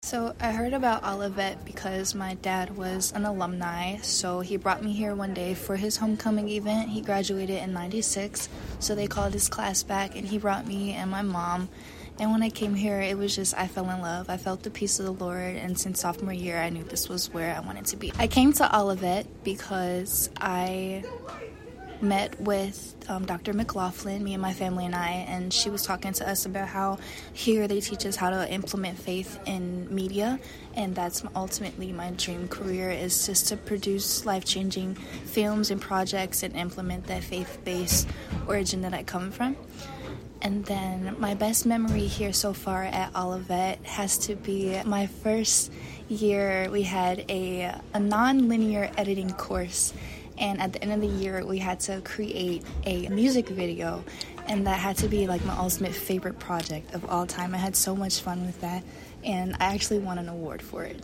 So I heard about Olivet because my dad was an alumni, so he brought me here one day for his homecoming event. He graduated in 96, so they called his class back, and he brought me and my mom. And when I came here, it was just, I fell in love. I felt the peace of the Lord, and since sophomore year, I knew this was where I wanted to be. I came to Olivet because I met with Dr. McLaughlin, me and my family and I, and she was talking to us about how here they teach us how to implement faith in media, and that's ultimately my dream career, is just to produce life-changing films and projects and implement that faith-based origin that I come from. And then my best memory here so far at Olivet has to be my first year. We had a non-linear editing course, and at the end of the year, we had to create a music video, and that had to be like my ultimate favorite project of all time. I had so much fun with that, and I actually won an award for it.